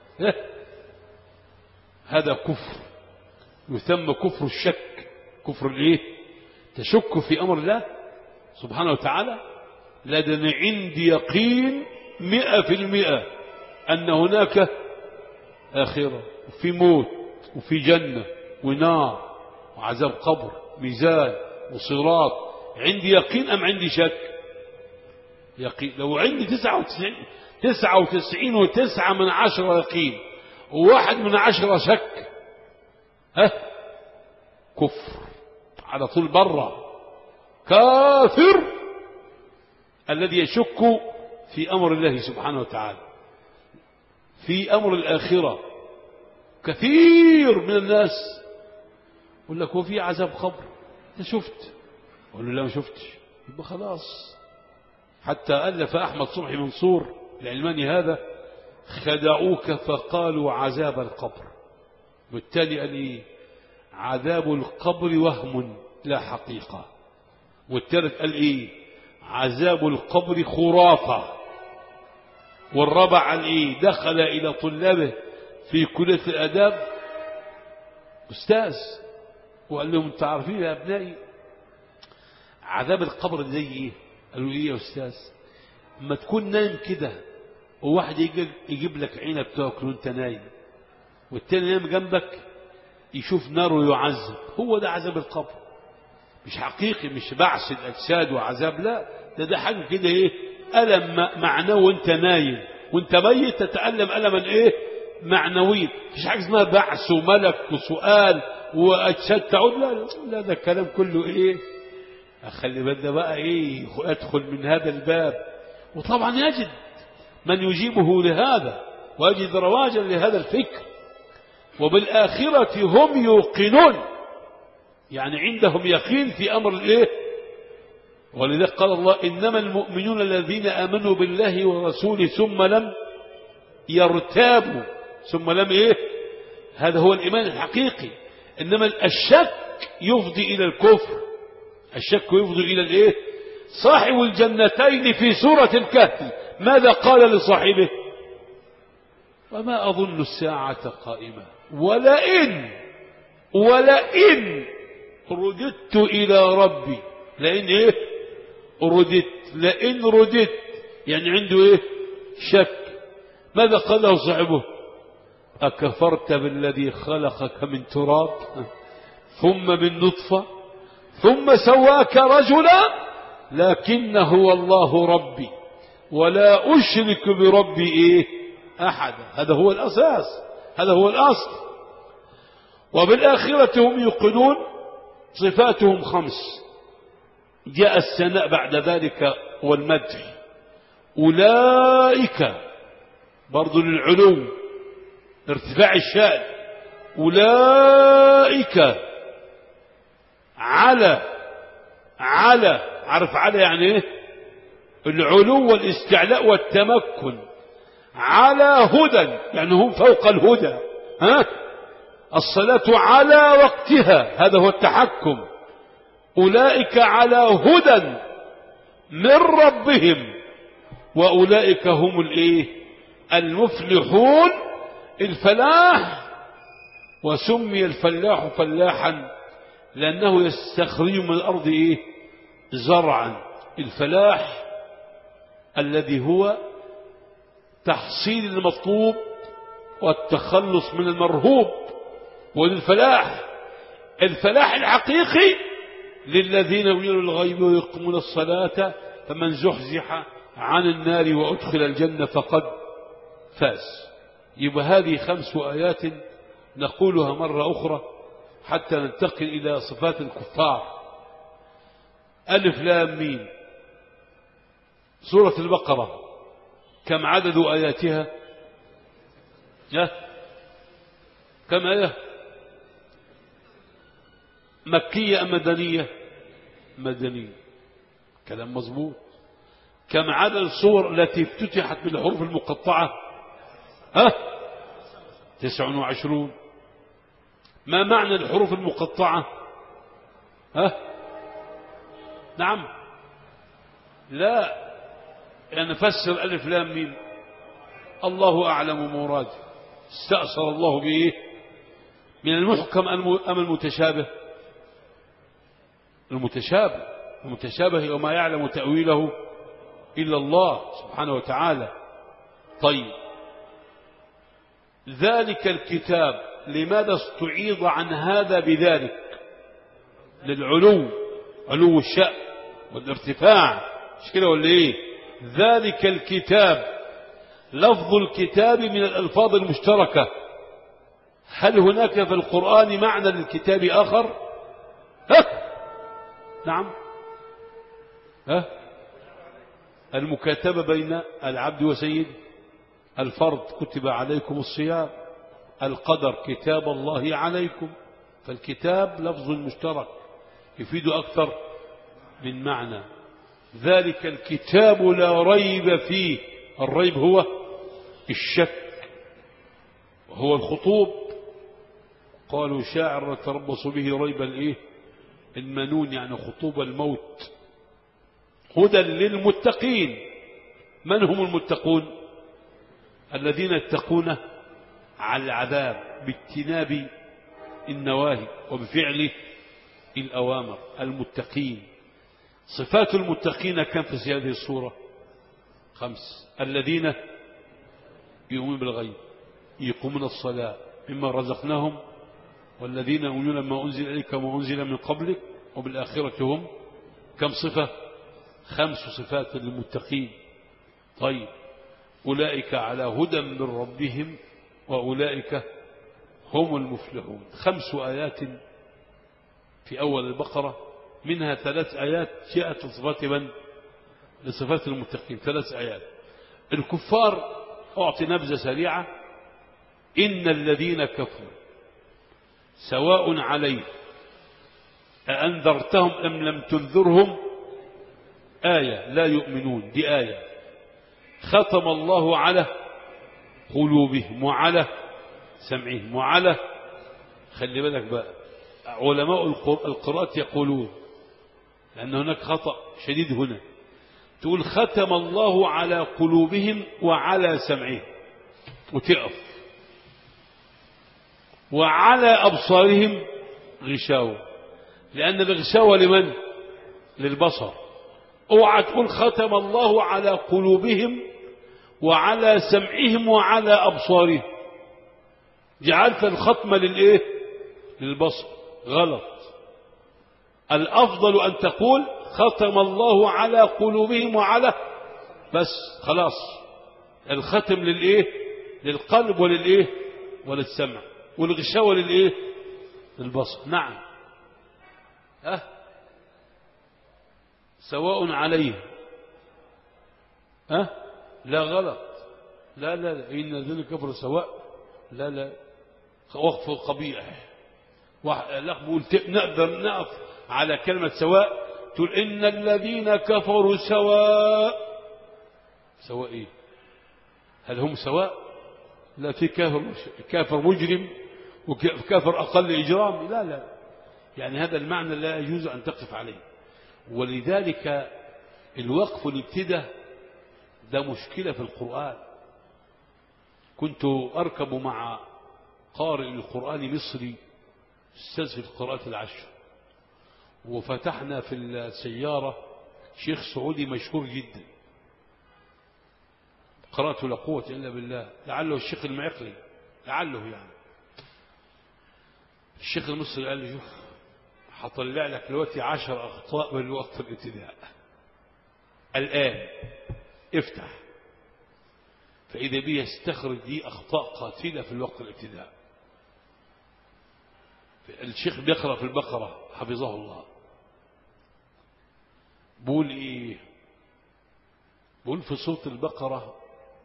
Speaker 2: هذا كفر، يسمى كفر الشك. كفر الايه؟ تشك في أمر الله سبحانه وتعالى. لدن عندي يقين مئة في المئة أن هناك آخرة، وفي موت، وفي جنة ونار وعذاب قبر، ميزان وصراط. عندي يقين أم عندي شك؟ يقين. لو عندي تسعة وتسعين تسعة وتسعين وتسعة من عشرة يقين وواحد من عشرة شك، ها كفر على طول برا. كافر الذي يشك في أمر الله سبحانه وتعالى، في أمر الآخرة. كثير من الناس يقول لك هو في عذاب قبر، انت شفت؟ أقول له لا ما شفتش. يبقى خلاص. حتى ألف أحمد صبحي منصور العلماني هذا خدعوك فقالوا عذاب القبر. بالتالي قال إيه؟ عذاب القبر وهم لا حقيقة. والثالث قال إيه؟ عذاب القبر خرافة. والرابع قال إيه؟ دخل إلى طلابه في كلية الآداب أستاذ وقال لهم انتوا عارفين يا أبنائي عذاب القبر زي إيه؟ قالوا إيه يا أستاذ؟ اما تكون نايم كده وواحد يجيب, يجيب لك عينك تاكل وانت نايم، والتاني نايم جنبك يشوف نار ويعذب. هو ده عذاب القبر، مش حقيقي، مش بعث الأجساد وعذاب، لا، ده ده حاجة كده ايه؟ ألم معنوي وانت نايم، وانت ميت تتألم ألما ايه؟ معنوي. مفيش حاجة اسمها بعث وملك وسؤال وأجساد تعود، لا لا، ده الكلام كله ايه؟ أخلي بالنا بقى ايه؟ أدخل من هذا الباب وطبعا يجد من يجيبه لهذا ويجد رواجا لهذا الفكر. وبالآخرة هم يوقنون، يعني عندهم يقين في أمر الإيه؟ ولذلك قال الله إنما المؤمنون الذين آمنوا بالله ورسوله ثم لم يرتابوا ثم لم إيه؟ هذا هو الإيمان الحقيقي. إنما الشك يفضي إلى الكفر، الشك يفضي إلى الإيه؟ صاحب الجنتين في سورة الكهف ماذا قال لصاحبه؟ وما أظن الساعة قائمة ولئن ولئن رددت إلى ربي، لئن إيه؟ رددت، لئن رددت يعني عنده إيه؟ شك. ماذا قال له صاحبه؟ أكفرت بالذي خلقك من تراب ثم من نطفة ثم سواك رجلا لكن هو الله ربي ولا أشرك بربي إيه؟ أحدا. هذا هو الأساس، هذا هو الأصل. وبالآخرة هم يوقنون. صفاتهم خمس، جاء الثناء بعد ذلك والمدح. أولئك برضو للعلو ارتفاع الشأن، أولئك على على عرف على يعني ايه؟ العلو والاستعلاء والتمكن. على هدى يعني هم فوق الهدى. ها؟ الصلاة على وقتها هذا هو التحكم. أولئك على هدى من ربهم وأولئك هم الايه؟ المفلحون. الفلاح، وسمي الفلاح فلاحا لأنه يستخرج من الأرض إيه؟ زرعا. الفلاح الذي هو تحصيل المطلوب والتخلص من المرهوب. وللفلاح الفلاح الحقيقي للذين يؤمنون الغيب ويقيمون الصلاة فمن زحزح عن النار وأدخل الجنة فقد فاز. يبقى هذه خمس آيات نقولها مرة أخرى حتى ننتقل إلى صفات الكفار. ألف لام ميم. سورة البقرة كم عدد آياتها؟ كم آية؟ مكية أم مدنية؟ مدنية. كلام مظبوط. كم عدد الصور التي افتتحت بالحروف المقطعة؟ ها؟ تسع وعشرون. ما معنى الحروف المقطعة؟ ها؟ نعم. لا، يعني نفسر ألف لام ميم. الله أعلم مراده. استأثر الله بإيه؟ من المحكم أم المتشابه؟ المتشابه. المتشابه وما يعلم تأويله إلا الله سبحانه وتعالى. طيب، ذلك الكتاب لماذا استعيض عن هذا بذلك؟ للعلو، علو الشأن والارتفاع. مش كده ولا ايه؟ ذلك الكتاب، لفظ الكتاب من الألفاظ المشتركة. هل هناك في القرآن معنى للكتاب آخر؟ ها؟ نعم. ها؟ المكاتبة بين العبد وسيده. الفرض كتب عليكم الصيام. القدر كتاب الله عليكم. فالكتاب لفظ مشترك يفيد أكثر من معنى. ذلك الكتاب لا ريب فيه. الريب هو الشك وهو الخطوب. قالوا شاعر نتربص به ريب الايه؟ المنون، يعني خطوب الموت. هدى للمتقين. من هم المتقون؟ الذين يتقون على العذاب باجتناب النواهي وبفعل الأوامر. المتقين. صفات المتقين كم في هذه السورة؟ خمس. الذين يؤمنون بالغيب، يقومون الصلاة مما رزقناهم، والذين يؤمنون ما أنزل إليك وما أنزل من قبلك، وبالآخرة هم. كم صفة؟ خمس صفات للمتقين. طيب، أولئك على هدى من ربهم وأولئك هم المفلحون. خمس آيات في أول البقرة، منها ثلاث آيات جاءت في صفات من؟ لصفات المتقين، ثلاث آيات. الكفار أعطي نبذة سريعة: إن الذين كفروا سواء عليهم أأنذرتهم أم لم تنذرهم آية لا يؤمنون. دي آية ختم الله على قلوبهم وعلى سمعهم وعلى، خلي بالك بقى، علماء القراءة يقولون، لأن هناك خطأ شديد هنا، تقول ختم الله على قلوبهم وعلى سمعهم وتقف، وعلى أبصارهم غشاوة، لأن الغشاوة لمن؟ للبصر. اوعى تقول ختم الله على قلوبهم وعلى سمعهم وعلى أبصارهم، جعلت الختم للإيه؟ للبصر. غلط. الأفضل أن تقول ختم الله على قلوبهم وعلى، بس خلاص، الختم للإيه؟ للقلب وللإيه؟ وللسمع، والغشاوة للإيه؟ للبصر. نعم. أه؟ سواء عليهم. أه؟ لا غلط. لا لا لا، إن الذين كفروا سواء، لا لا، وقف قبيح. الأخ بيقول نقدر نقف على كلمة سواء، تقول إن الذين كفروا سواء. سواء إيه؟ هل هم سواء؟ لا، في كافر كافر مجرم وكافر أقل إجرام. لا لا، يعني هذا المعنى لا يجوز أن تقف عليه. ولذلك الوقف والابتداء ده مشكلة في القرآن. كنت أركب مع قارئ القرآن مصري أستاذ في القراءات العشر، وفتحنا في السيارة شيخ سعودي مشهور جدا، قرأته لا قوة إلا بالله، لعله الشيخ المعقلي، لعله يعني. الشيخ المصري قال لي شوف، هطلع لك دلوقتي عشر أخطاء من وقت الابتداء الآن، افتح. فإذا به يستخرج دي أخطاء قاتلة في الوقت الابتداء. الشيخ بيقرأ في البقرة حفظه الله، بقول إيه؟ بقول في سورة البقرة: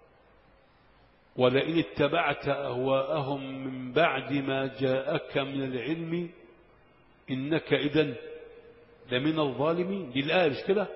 Speaker 2: ولئن اتبعت أهواءهم من بعد ما جاءك من العلم إنك إذن لمن الظالمين. دي الآية مش كده؟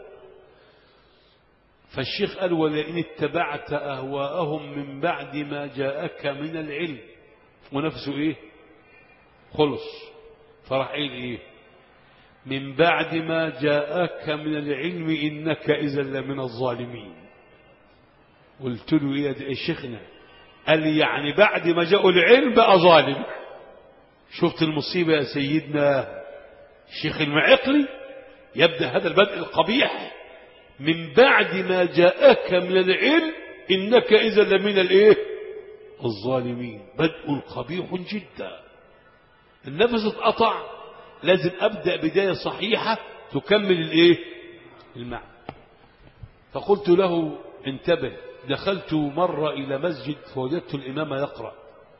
Speaker 2: فالشيخ قال: ولئن اتبعت أهواءهم من بعد ما جاءك من العلم، ونفسه إيه؟ خلص. فراح قال إيه؟ من بعد ما جاءك من العلم إنك إذا لمن الظالمين. قلت له إيه يا شيخنا؟ قال لي يعني بعد ما جاءوا العلم بقى ظالم. شفت المصيبة يا سيدنا الشيخ المعقلي؟ يبدأ هذا البدء القبيح: من بعد ما جاءك من العلم إنك إذا لمن الإيه؟ الظالمين. بدء قبيح جدا. النفس اتقطع، لازم أبدأ بداية صحيحة تكمل الإيه؟ المعنى. فقلت له انتبه. دخلت مرة إلى مسجد فوجدت الإمام يقرأ: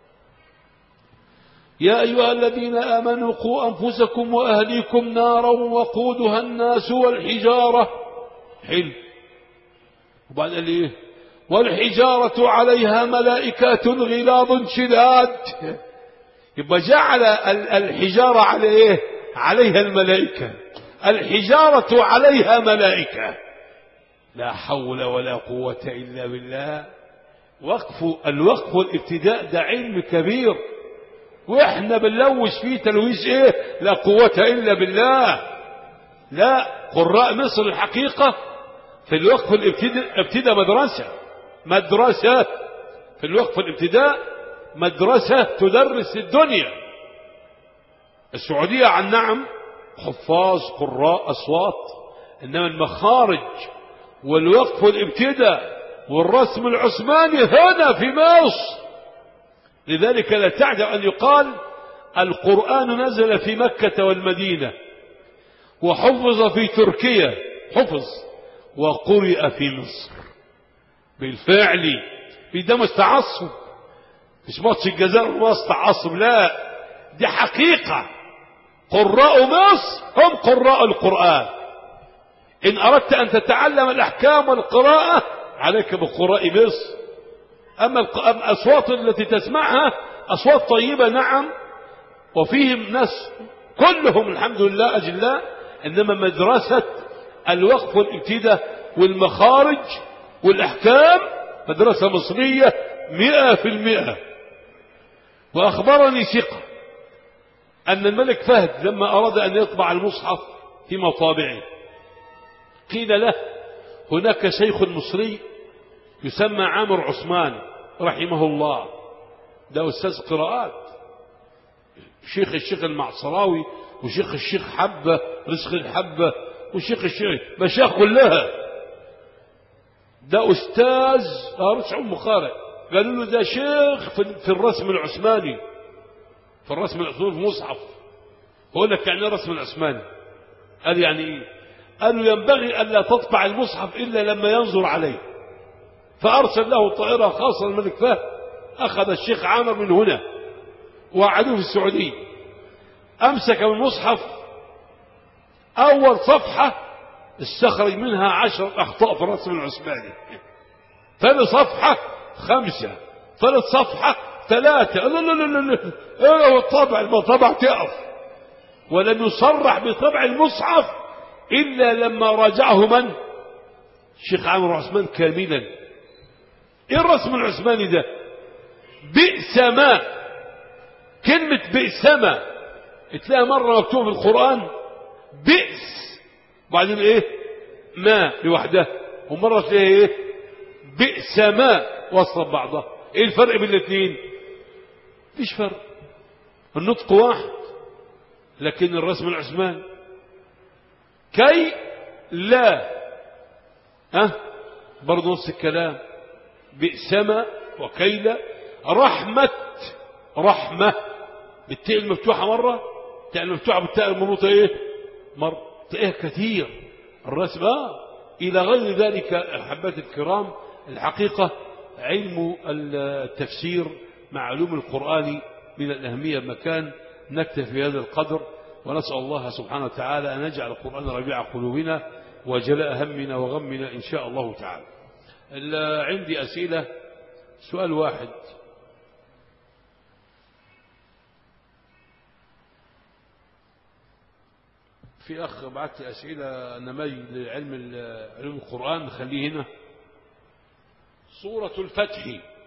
Speaker 2: يا أيها الذين آمنوا قوا أنفسكم وأهليكم نارا وقودها الناس والحجارة. حلو. وبعد قال إيه؟ والحجارة عليها ملائكة غلاظ شداد. يبقى جعل الحجارة على إيه؟ عليها الملائكة. الحجارة عليها ملائكة. لا حول ولا قوة إلا بالله. وقف الوقف والابتداء ده علم كبير، واحنا بنلوش فيه تلويش ايه؟ لا قوة الا بالله. لا، قراء مصر الحقيقة في الوقف والابتداء ابتداء مدرسة مدرسة في الوقف والابتداء مدرسة تدرس الدنيا. السعودية عن نعم حفاظ قراء أصوات، إنما المخارج والوقف والابتداء والرسم العثماني هنا في مصر. لذلك لا تعجب أن يقال القرآن نزل في مكة والمدينة وحفظ في تركيا، حفظ وقرئ في مصر بالفعل. في ده مش تعصب، مش ماتش الجزائر وسط تعصب، لا، دي حقيقة. قراء مصر هم قراء القرآن. إن أردت أن تتعلم الأحكام والقراءة عليك بقراء مصر. أما الأصوات التي تسمعها أصوات طيبة نعم، وفيهم ناس كلهم الحمد لله أجلاء، إنما مدرسة الوقف والابتداء والمخارج والأحكام مدرسة مصرية مئة في المئة. وأخبرني ثقة أن الملك فهد لما أراد أن يطبع المصحف في مطابعه قيل له هناك شيخ مصري يسمى عامر عثمان رحمه الله، ده أستاذ قراءات، شيخ الشيخ المعصراوي وشيخ الشيخ حبة رزق الحبة وشيخ الشيخ مشايخ كلها، ده أستاذ رسع مقارئ. قالوا له ده شيخ في الرسم العثماني، في الرسم العثماني في مصحف. هو لك يعني الرسم العثماني؟ قال يعني ايه؟ قالوا ينبغي ألا تطبع المصحف إلا لما ينظر عليه. فأرسل له طائرة خاصة الملك فهد، أخذ الشيخ عامر من هنا وقعدوه في السعودية، أمسك المصحف أول صفحة استخرج منها عشر أخطاء في الرسم العثماني، ثاني صفحة خمسة، ثالث صفحة ثلاثة. لا لا لا لا ايه الطبع المطبع تقف. ولم يصرح بطبع المصحف إلا لما راجعه من؟ الشيخ عامر عثمان كاملا. ايه الرسم العثماني ده؟ بئس ما، كلمة بئس ما تلاقيها مرة مكتوبة في القرآن بئس وبعدين ايه ما لوحدها، ومرة تلاقيها ايه بئس ما وصل بعضها. ايه الفرق بين الاثنين؟ مفيش فرق، النطق واحد. لكن الرسم العثماني كي لا ها برضه نص الكلام، بئسما وكيلا. رحمة رحمة بالتاء المفتوحة مرة، التاء المفتوحة بالتاء المربوطة ايه مرة، تلاقيها كثير الرسم اه الى غير ذلك. احبتي الكرام، الحقيقة علم التفسير مع علوم القرآن من الأهمية بمكان. نكتفي هذا القدر، ونسأل الله سبحانه وتعالى أن يجعل القرآن ربيع قلوبنا وجلاء همنا وغمنا إن شاء الله تعالى. عندي أسئلة، سؤال واحد: في أخ بعت لي أسئلة نماذج لعلم علوم القرآن، نخليه هنا. سورة الفتح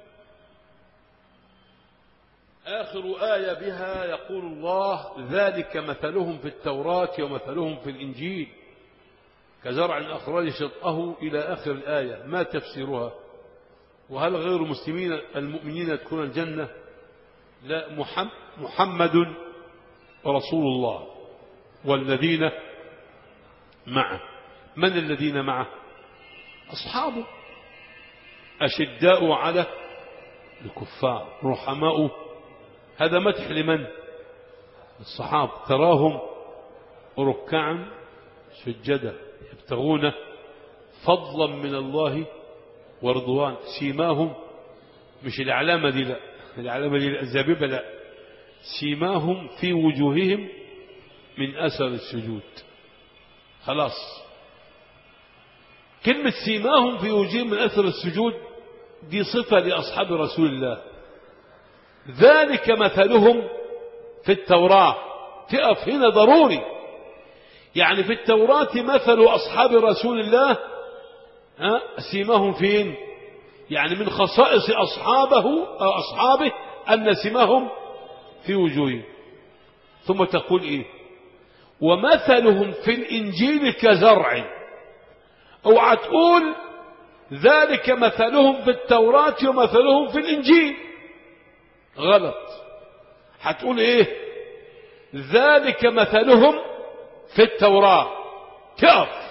Speaker 2: آخر آية بها يقول الله: ذلك مثلهم في التوراة ومثلهم في الإنجيل كزرع أخرج شطأه إلى آخر الآية. ما تفسيرها؟ وهل غير المسلمين المؤمنين يدخلون الجنة؟ لا، محمد رسول الله والذين معه. من الذين معه؟ أصحابه، أشداء على الكفار رحماء. هذا مدح لمن؟ الصحابة. تراهم ركعا سجدا يبتغون فضلا من الله ورضوان سيماهم، مش العلامة دي، لا العلامة دي الزبيبة، لا، سيماهم في وجوههم من أثر السجود. خلاص، كلمة سيماهم في وجوههم من أثر السجود دي صفة لأصحاب رسول الله. ذلك مثلهم في التوراة، تقف هنا ضروري. يعني في التوراة مثل أصحاب رسول الله سيماهم فين؟ يعني من خصائص أصحابه أو أصحابه أن سيماهم في وجوههم. ثم تقول إيه؟ ومثلهم في الإنجيل كزرع. اوعى تقول ذلك مثلهم في التوراة ومثلهم في الإنجيل، غلط. هتقول إيه؟ ذلك مثلهم في التوراة، كاف.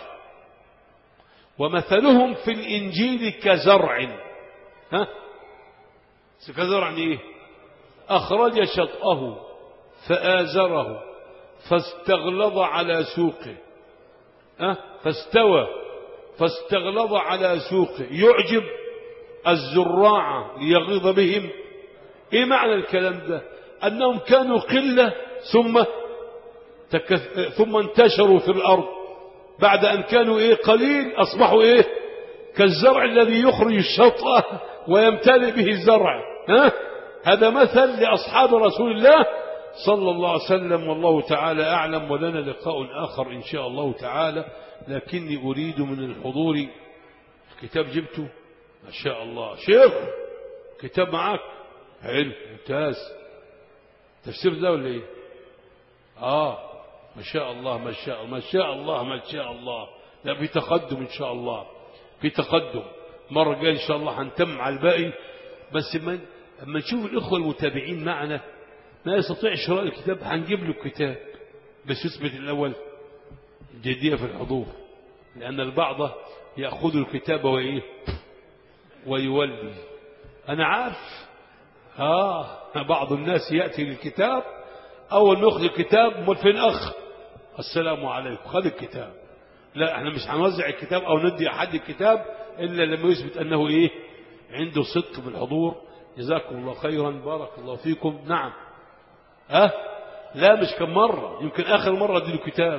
Speaker 2: ومثلهم في الإنجيل كزرع. ها؟ كزرع إيه؟ أخرج شطأه فآزره فاستغلظ على سوقه. أه؟ فاستوى فاستغلظ على سوقه يعجب الزراع ليغيظ بهم. ايه معنى الكلام ده؟ انهم كانوا قلة ثم تكث... ثم انتشروا في الارض بعد أن كانوا إيه قليل أصبحوا إيه كالزرع الذي يخرج الشطأ ويمتلئ به الزرع. ها؟ هذا مثل لأصحاب رسول الله صلى الله عليه وسلم. والله تعالى أعلم، ولنا لقاء آخر إن شاء الله تعالى. لكني أريد من الحضور كتاب جبته ما شاء الله. شيخ كتاب معك حلو ممتاز. تفسير ده ولا ايه؟ اه ما شاء الله ما شاء الله ما شاء الله ما شاء الله. لا في تقدم ان شاء الله، في تقدم. مرة جاية ان شاء الله هنتم على الباقي. بس من اما نشوف الاخوة المتابعين معنا ما يستطيع شراء الكتاب هنجيب له الكتاب، بس يثبت الاول الجدية في الحضور، لان البعض يأخذ الكتاب وإيه ويولي. أنا عارف آه بعض الناس يأتي للكتاب أول ما يأخذ الكتاب امال فين أخ السلام عليكم خذ الكتاب. لا احنا مش هنوزع الكتاب أو ندي أحد الكتاب إلا لما يثبت أنه إيه عنده صدق بالحضور. جزاكم الله خيرا بارك الله فيكم. نعم أه لا مش كم مرة، يمكن آخر مرة ادي له كتاب.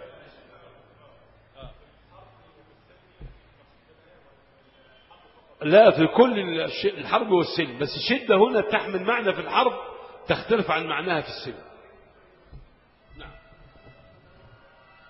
Speaker 2: لا في كل الحرب والسلم، بس الشدة هنا تحمل معنى في الحرب تختلف عن معناها في السلم.